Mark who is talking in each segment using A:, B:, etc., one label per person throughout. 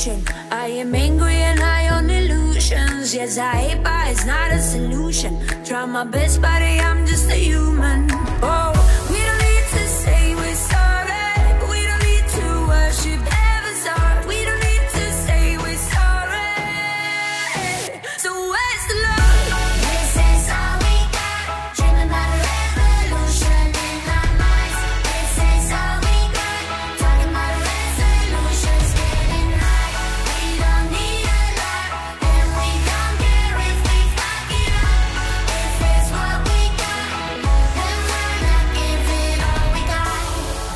A: pollution. I am angry and high on illusions. Yes, I hate, but it's not a solution. Try my best, buddy, I'm just a human. Oh, we don't need to say we're sorry. We don't need to worship heaven's heart. We don't need to say we're sorry. So where's the love?
B: This is all we got. Dreaming about a revolution in our minds. This is all we got. Talking about resolutions, getting high. We don't need a lot, and we don't care if we fuck it up. If it's what we got, then we're not giving all we got.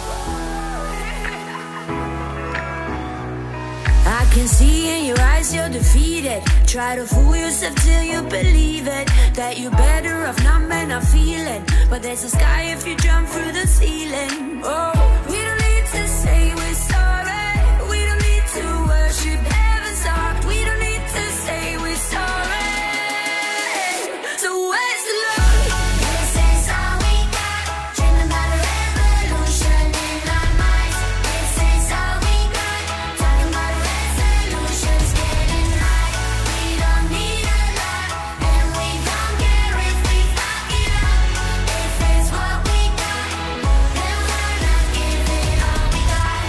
A: I can see in your eyes you're defeated. Try to fool yourself till you believe it. That you're better off not men are feeling. But there's a sky if you jump through the ceiling. Oh, we don't need to say we're sorry. We don't need to worship heaven's heart. We don't need to say we're sorry. So where's the love?
B: This is all we got. Dreaming about a revolution in our minds. This is all we got. Talking about resolutions, getting high. We don't need a lot, and we don't care if we fuck it up. If it's what we got, then we're not giving all we got.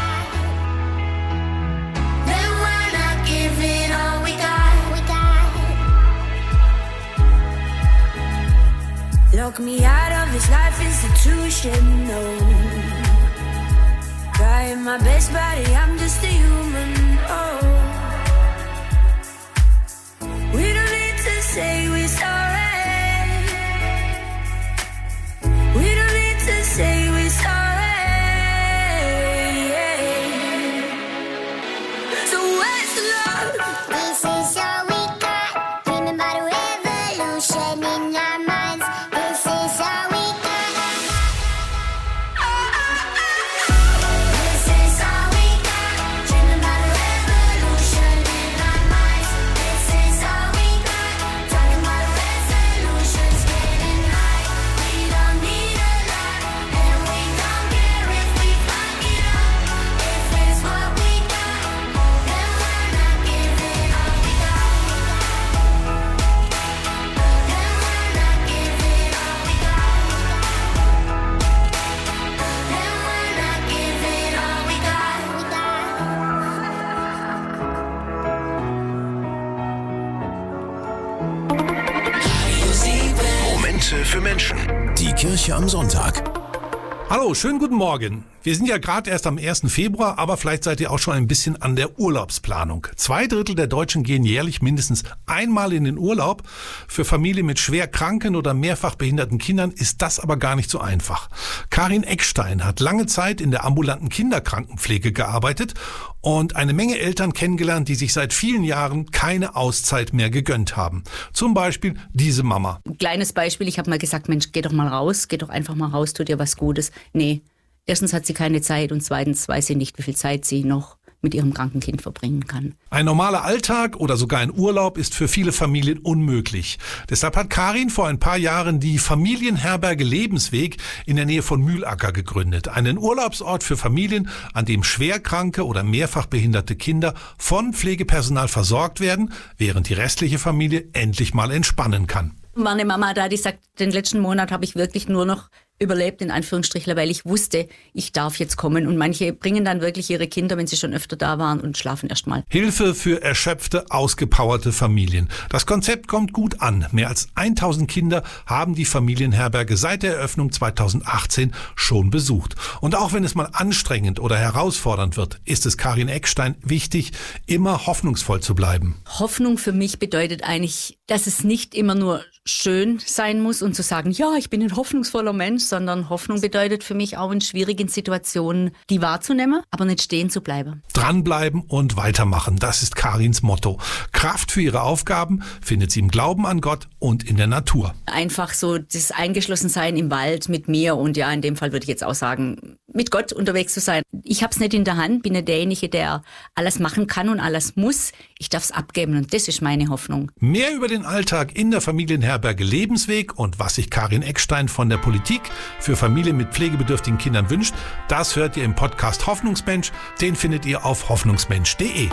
B: Then we're not giving all we got.
A: Lock me out of this life institution, no. Trying my best, buddy, I'm just a human, oh. We don't need to say we're sorry. We don't need to say we're sorry. So where's the love?
B: This is all we got. Dreaming about a revolution in our minds. This is all we got. This is all we got. Dreaming about a revolution in our minds. This is all we got. Talking about resolutions, getting high. We don't need a lot, and we don't care if we fuck it up. If it's what we got, then we're not giving all we got. Then we're not giving all we got. Then we're not giving all we got.
C: Momente für Menschen. Die Kirche am Sonntag.
D: Hallo, schönen guten Morgen. Wir sind ja gerade erst am 1. Februar, aber vielleicht seid ihr auch schon ein bisschen an der Urlaubsplanung. 2/3 der Deutschen gehen jährlich mindestens einmal in den Urlaub. Für Familien mit schwer kranken oder mehrfach behinderten Kindern ist das aber gar nicht so einfach. Karin Eckstein hat lange Zeit in der ambulanten Kinderkrankenpflege gearbeitet und eine Menge Eltern kennengelernt, die sich seit vielen Jahren keine Auszeit mehr gegönnt haben. Zum Beispiel diese Mama.
E: Kleines Beispiel, ich habe mal gesagt, Mensch, geh doch mal raus, geh doch einfach mal raus, tu dir was Gutes. Nee, erstens hat sie keine Zeit und zweitens weiß sie nicht, wie viel Zeit sie noch mit ihrem kranken Kind verbringen kann.
D: Ein normaler Alltag oder sogar ein Urlaub ist für viele Familien unmöglich. Deshalb hat Karin vor ein paar Jahren die Familienherberge Lebensweg in der Nähe von Mühlacker gegründet. Einen Urlaubsort für Familien, an dem schwerkranke oder mehrfach behinderte Kinder von Pflegepersonal versorgt werden, während die restliche Familie endlich mal entspannen kann.
E: War eine Mama da, die sagt, den letzten Monat habe ich wirklich nur noch überlebt, in Anführungsstrichen, weil ich wusste, ich darf jetzt kommen. Und manche bringen dann wirklich ihre Kinder, wenn sie schon öfter da waren, und schlafen erst mal.
D: Hilfe für erschöpfte, ausgepowerte Familien. Das Konzept kommt gut an. Mehr als 1000 Kinder haben die Familienherberge seit der Eröffnung 2018 schon besucht. Und auch wenn es mal anstrengend oder herausfordernd wird, ist es Karin Eckstein wichtig, immer hoffnungsvoll zu bleiben.
E: Hoffnung für mich bedeutet eigentlich, dass es nicht immer nur schön sein muss und zu sagen, ja, ich bin ein hoffnungsvoller Mensch, sondern Hoffnung bedeutet für mich auch in schwierigen Situationen, die wahrzunehmen, aber nicht stehen zu bleiben.
D: Dranbleiben und weitermachen, das ist Karins Motto. Kraft für ihre Aufgaben findet sie im Glauben an Gott und in der Natur.
E: Einfach so das Eingeschlossensein im Wald mit mir und ja, in dem Fall würde ich jetzt auch sagen, mit Gott unterwegs zu sein. Ich habe es nicht in der Hand, bin nicht derjenige, der alles machen kann und alles muss. Ich darf es abgeben und das ist meine Hoffnung.
D: Mehr über den Alltag in der Familienherberge Lebensweg und was sich Karin Eckstein von der Politik für Familien mit pflegebedürftigen Kindern wünscht, das hört ihr im Podcast Hoffnungsmensch. Den findet ihr auf hoffnungsmensch.de.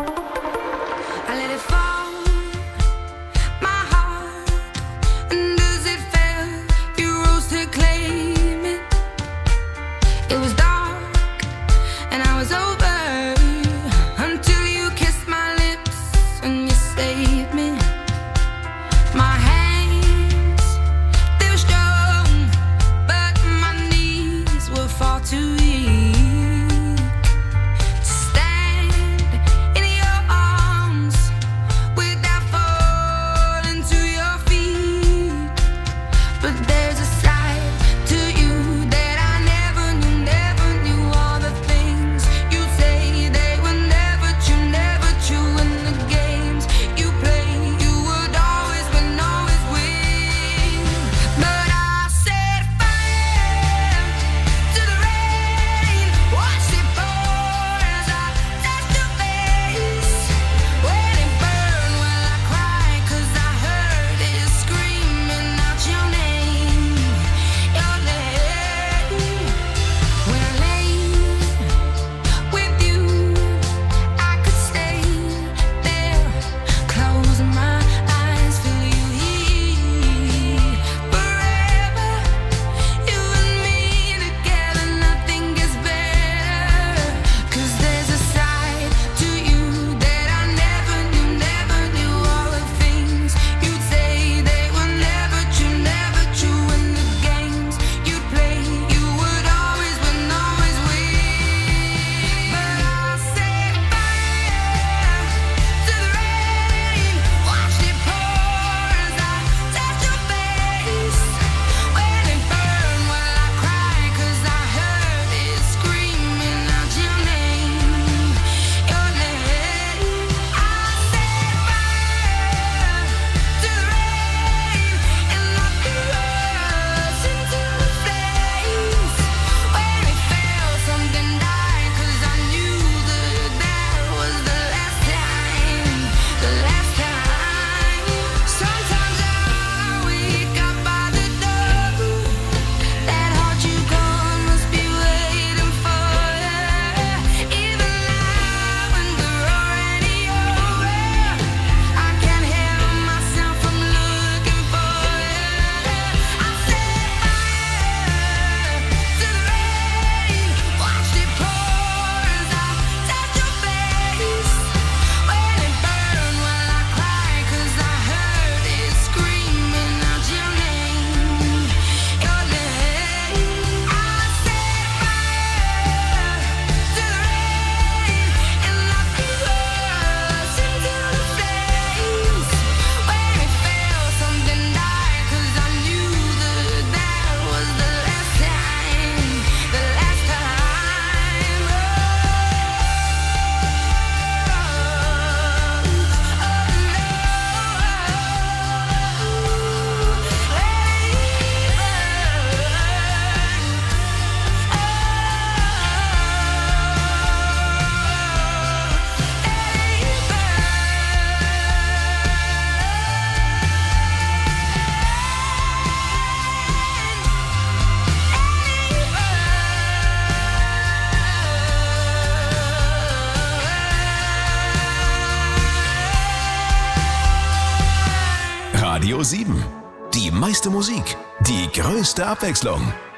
C: Radio 7. Die meiste Musik, die größte Abwechslung.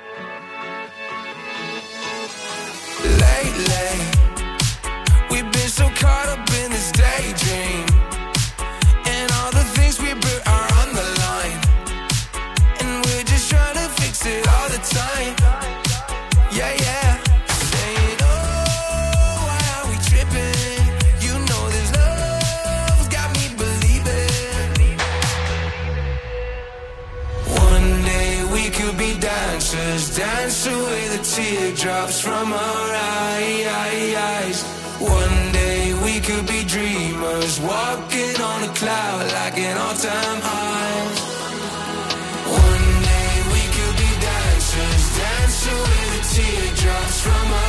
F: Lately, we've been so caught up in this daydream, and all the things we put are on the line, and we're just trying to fix it all the time. Yeah, yeah. Saying, oh, why are we tripping? You know this love's got me believing. One day we could be dancers, dance away the teardrops from our eyes. One day we could be dreamers, walking on a cloud like an all-time high. One day we could be dancers, dance away the teardrops from our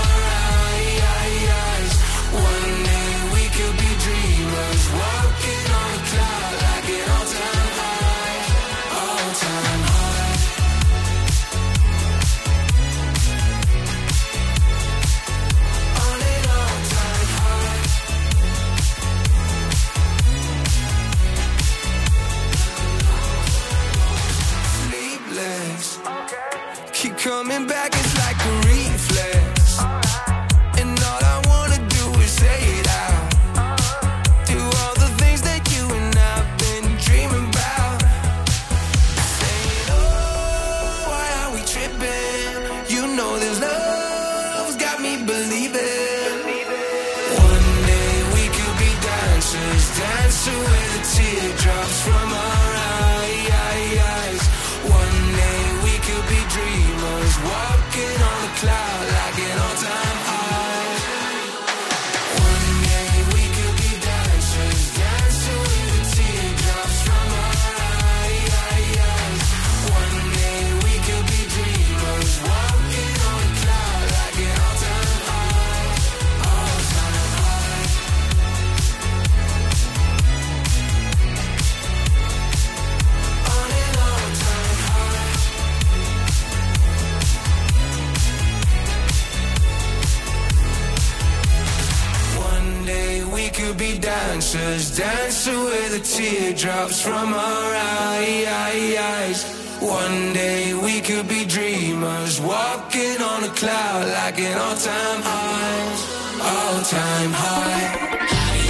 F: dancing with the teardrops from our eyes. One day we could be dreamers, walking on a cloud like an all-time high. One day we could be dancers, dancing with the teardrops from our eyes. One day we could be dreamers, walking on a cloud like an all-time high, all-time high. On an all-time high. One day we could be dancers, dancing with the teardrops from our eyes. One day we could be dreamers, walking on a cloud like an all-time high, all-time high.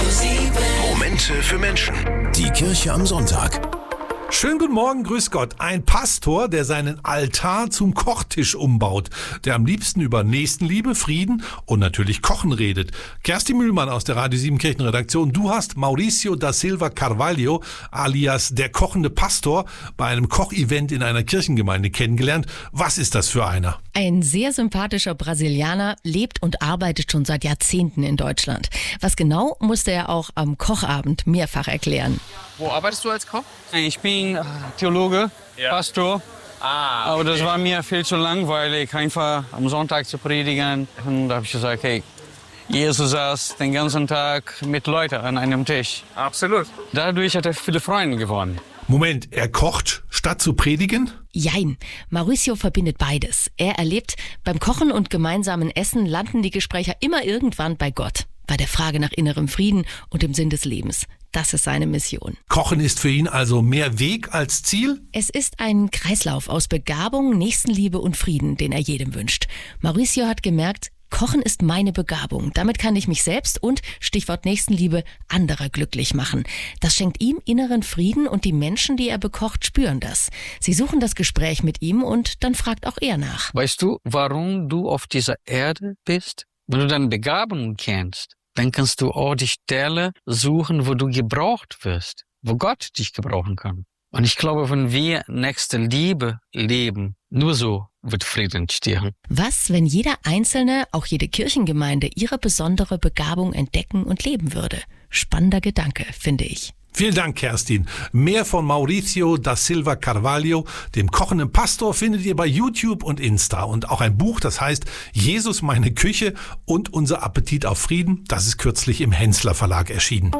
C: Momente für Menschen. Die Kirche am Sonntag.
D: Schönen guten Morgen, grüß Gott. Ein Pastor, der seinen Altar zum Kochtisch umbaut, der am liebsten über Nächstenliebe, Frieden und natürlich Kochen redet. Kerstin Mühlmann aus der Radio 7 Kirchenredaktion, du hast Mauricio da Silva Carvalho, alias der kochende Pastor, bei einem Kochevent in einer Kirchengemeinde kennengelernt. Was ist das für einer?
G: Ein sehr sympathischer Brasilianer, lebt und arbeitet schon seit Jahrzehnten in Deutschland. Was genau, musste er auch am Kochabend mehrfach erklären.
H: Wo arbeitest du als Koch?
I: Ich bin Theologe, Pastor. Aber das war mir viel zu langweilig, einfach am Sonntag zu predigen. Und da habe ich gesagt, hey, Jesus saß den ganzen Tag mit Leuten an einem Tisch.
H: Absolut.
I: Dadurch hat er viele Freunde gewonnen.
D: Moment, er kocht statt zu predigen?
G: Jein, Mauricio verbindet beides. Er erlebt, beim Kochen und gemeinsamen Essen landen die Gespräche immer irgendwann bei Gott. Bei der Frage nach innerem Frieden und dem Sinn des Lebens. Das ist seine Mission.
D: Kochen ist für ihn also mehr Weg als Ziel?
G: Es ist ein Kreislauf aus Begabung, Nächstenliebe und Frieden, den er jedem wünscht. Mauricio hat gemerkt, Kochen ist meine Begabung. Damit kann ich mich selbst und, Stichwort Nächstenliebe, andere glücklich machen. Das schenkt ihm inneren Frieden und die Menschen, die er bekocht, spüren das. Sie suchen das Gespräch mit ihm und dann fragt auch er nach.
I: Weißt du, warum du auf dieser Erde bist? Wenn du deine Begabung kennst, dann kannst du auch die Stelle suchen, wo du gebraucht wirst, wo Gott dich gebrauchen kann. Und ich glaube, wenn wir nächste Liebe leben, nur so wird Frieden entstehen.
G: Was, wenn jeder Einzelne, auch jede Kirchengemeinde, ihre besondere Begabung entdecken und leben würde? Spannender Gedanke, finde ich.
D: Vielen Dank, Kerstin. Mehr von Mauricio da Silva Carvalho, dem kochenden Pastor, findet ihr bei YouTube und Insta. Und auch ein Buch, das heißt Jesus, meine Küche und unser Appetit auf Frieden. Das ist kürzlich im Hensler Verlag erschienen.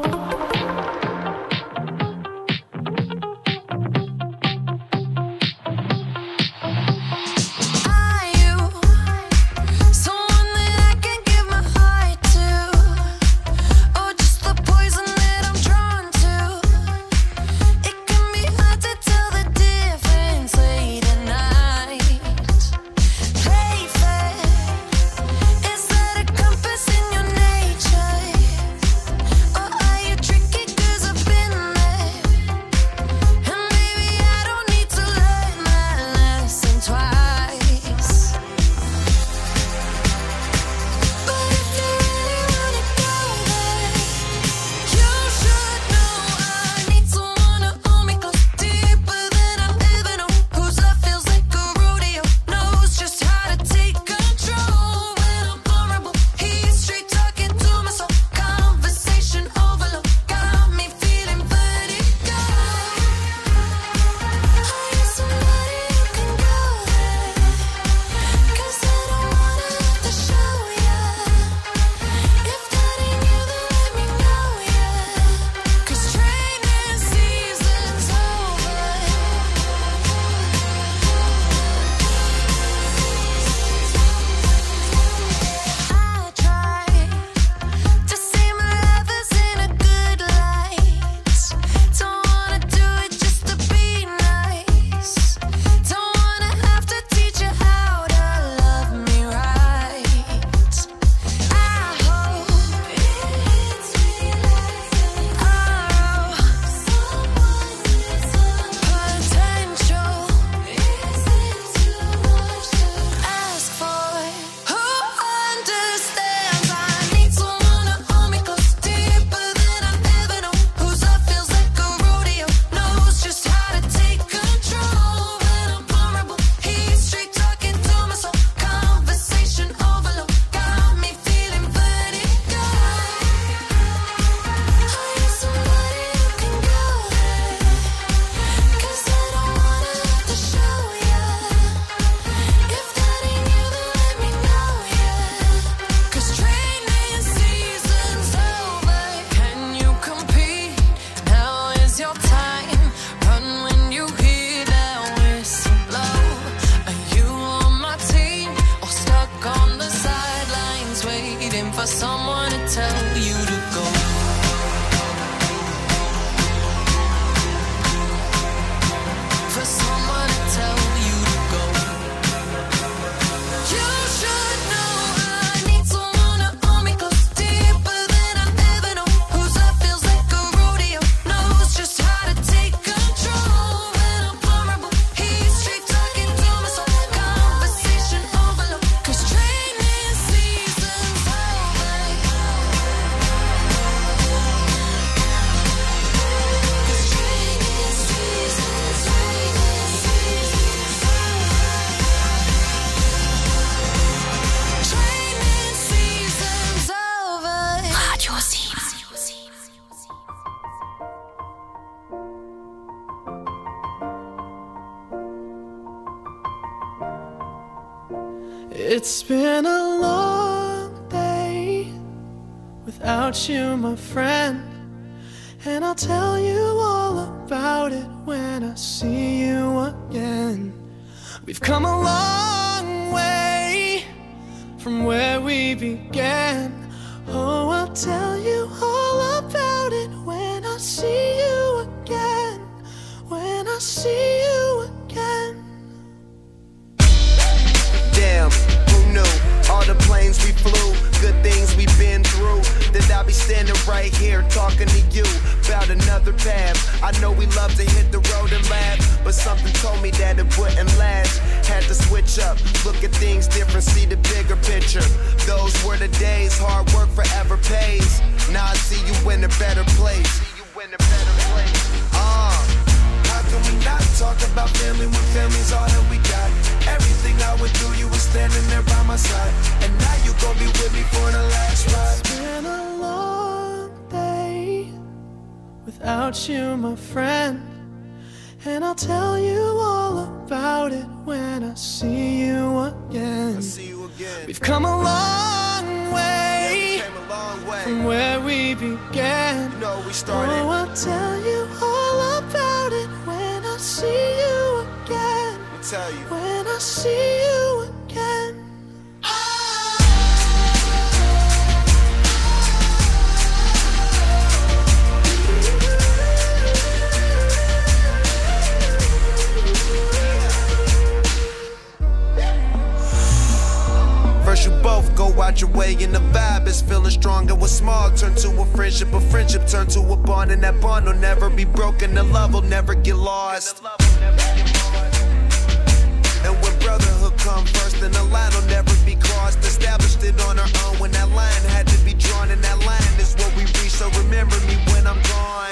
B: Is that a compass in your nature? Or are you tricky?
H: It's been a long day without you, my friend, and I'll tell you all about it when I see you again. We've come a long way from where we began. Oh, I'll tell you all about it when I see you again. When I see you again.
J: Damn, who knew? All the planes we flew, good things we've been through. That I'll be standing right here talking to you about another path. I know we love to hit the road and laugh, but something told me that it wouldn't last. Had to switch up, look at things different, see the bigger picture. Those were the days, hard work forever pays. Now I see you in a better place. How can we not talk about family when family's all that we got? Everything I went through, you were standing there by my side, and now you gon' be with me for the last ride.
H: It's been a long day without you, my friend, and I'll tell you all about it when I see you again. We've come a long way, from where we began.
J: You know we started.
H: Oh, I'll tell you all about it when I see you again.
J: Tell you.
H: When I see you again.
J: First you both go out your way and the vibe is feeling strong. And what's small turn to a friendship turn to a bond, and that bond will never be broken. The love will never get lost. And when brotherhood come first, then the line will never be crossed. Established it on our own when that line had to be drawn, and that line is what we reach. So remember me when I'm gone.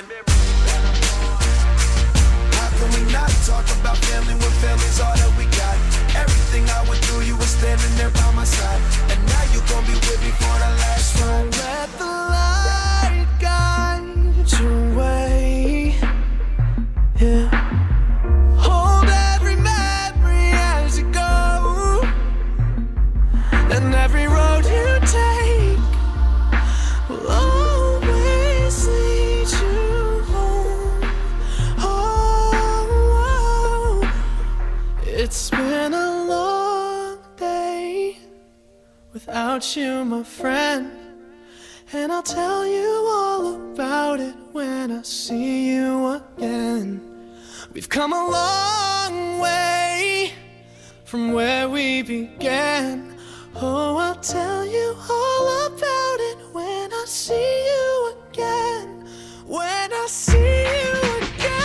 J: How can we not talk about family when family's all that we got? Everything I went through, you were standing there by my side, and now you gon' be with me for the last ride.
H: Let the light guide your way. Yeah. Hold every memory as you go, and every road you take will always lead you home. Oh, it's been a long day without you, my friend, and I'll tell you all about it when I see you again. We've come a long way from where we began. Oh, I'll tell you all about it when I see you again. When I see you again.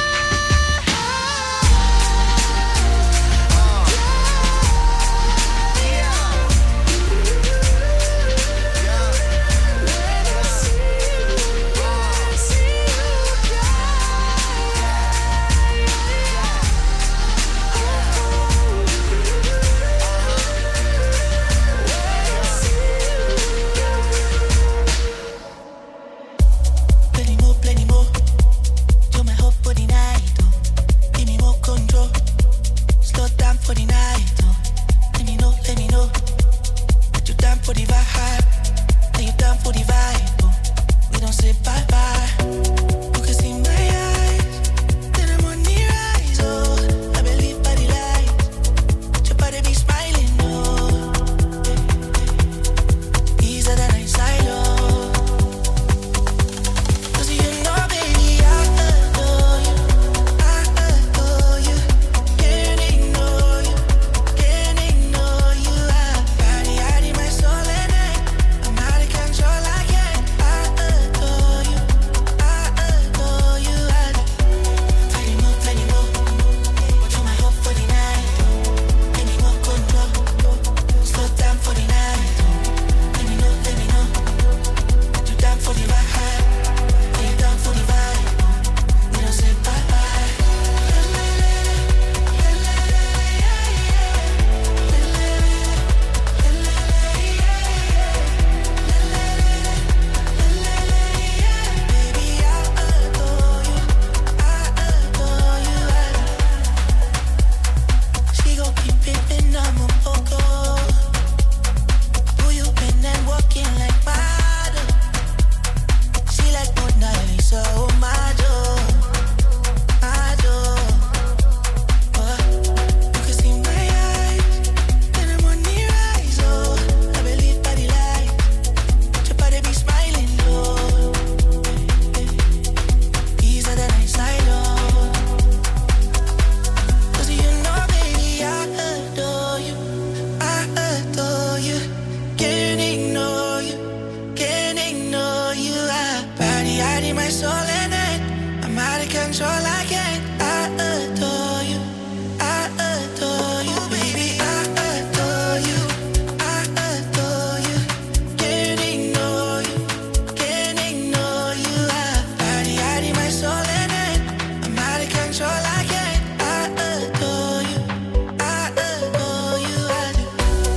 H: control, I can't. I adore you. I adore you, baby. I adore you. I adore you. Can't ignore you. Can't ignore you. I need my soul in it. I'm out of control, I can't. I adore you. I adore you. I do.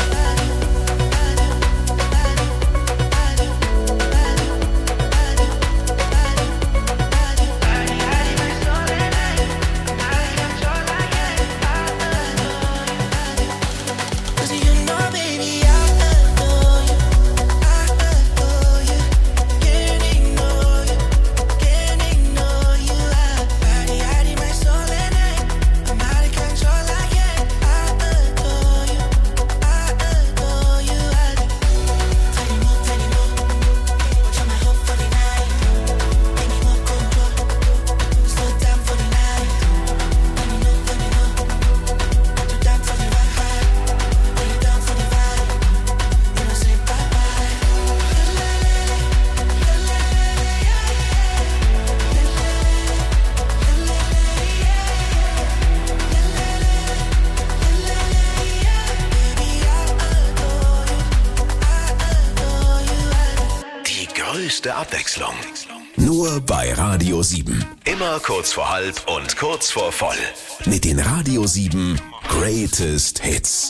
C: Größte Abwechslung. Nur bei Radio 7. Immer kurz vor halb und kurz vor voll. Mit den Radio 7 Greatest Hits.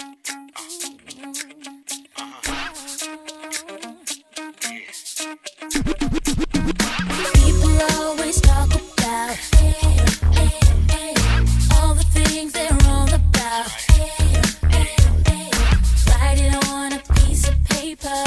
B: People always talk about all the things they're wrong about. Write it on a piece of paper.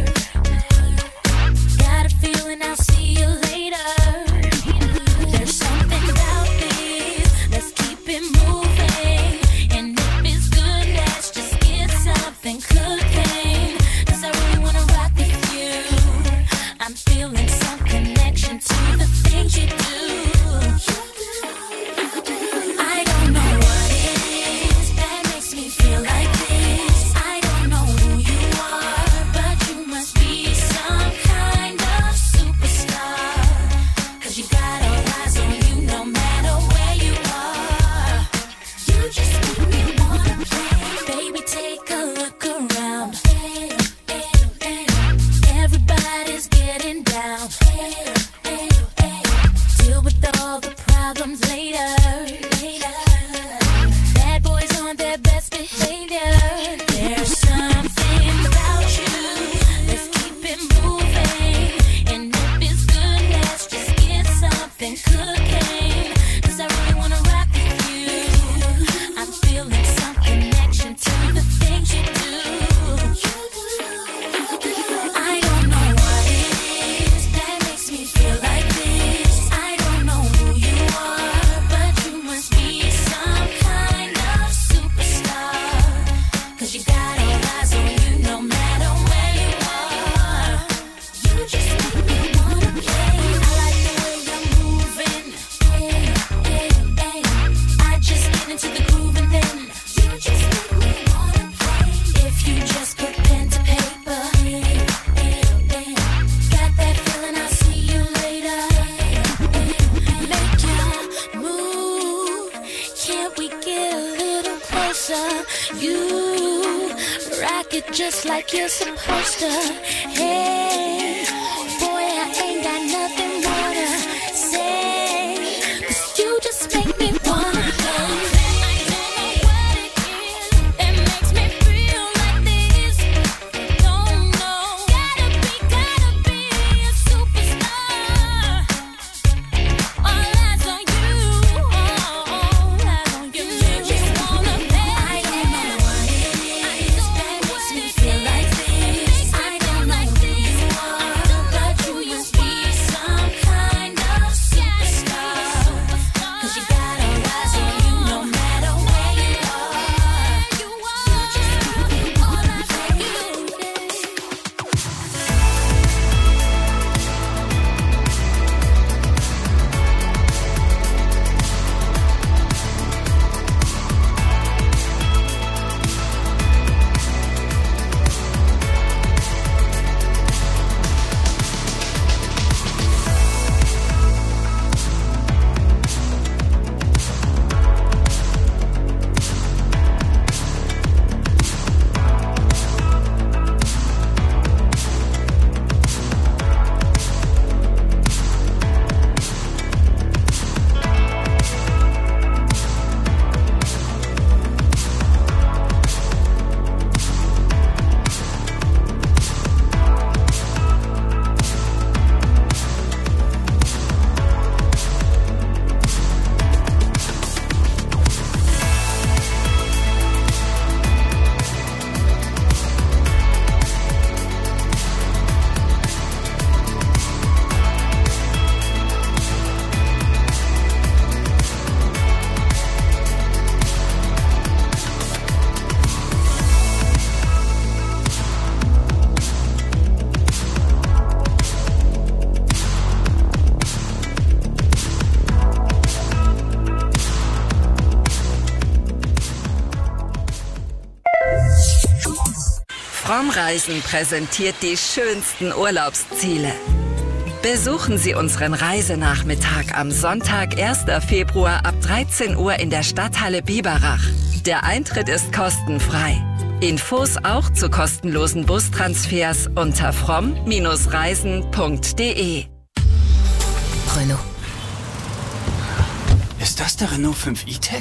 B: Got a feeling I'll see you later. There's something about this. Let's keep it moving. And if it's good, let's just get something cooking. 'Cause I really wanna rock with you. I'm feeling some connection to the things you do. I don't know what it is that makes me feel like this. I don't know who you are, but you must be some kind of superstar. 'Cause you got all eyes on you no matter where you are. You just make me wanna play. Baby, take a look around. Everybody's getting down. Deal with all the problems later. Bad boys on their best behavior. There's something about you. Let's keep it moving. And if it's good, let's just get something cooking. 'Cause I really wanna rock with you. I'm feeling some connection to the things you do. I don't know what it is that makes me feel like this. I don't know who you are, but you must be some kind of superstar. 'Cause you got all eyes on you no matter where you are. You just make me wanna play. I like the way you're moving. I just get into the groove and then you just make me wanna play. If you just put pen to paper, got that feeling I'll see you later. Make your move. Can't we get a little closer? You rock it just like you're supposed to. Hey, boy, I ain't got nothing more to say. 'Cause you just make me wanna play. I don't know what it is that makes me feel like this. Don't know. Gotta be a superstar. All eyes on you. All eyes on you. You just wanna play. I don't know what it is that makes me feel like this. I don't know who you are,
K: Reisen präsentiert die schönsten Urlaubsziele. Besuchen Sie unseren Reisenachmittag am Sonntag, 1. Februar ab 13 Uhr in der Stadthalle Biberach. Der Eintritt ist kostenfrei. Infos auch zu kostenlosen Bustransfers unter from-reisen.de.
L: Renault. Ist das der Renault 5 E-Tech?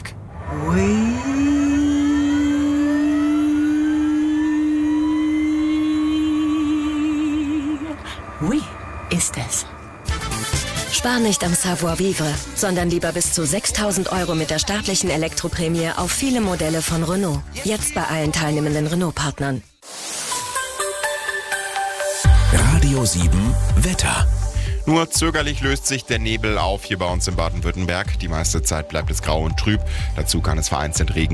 M: Oui, ist es.
N: Spar nicht am Savoir-vivre, sondern lieber bis zu 6.000 € mit der staatlichen Elektroprämie auf viele Modelle von Renault. Jetzt bei allen teilnehmenden Renault-Partnern.
C: Radio 7 Wetter.
O: Nur zögerlich löst sich der Nebel auf hier bei uns in Baden-Württemberg. Die meiste Zeit bleibt es grau und trüb. Dazu kann es vereinzelt Regen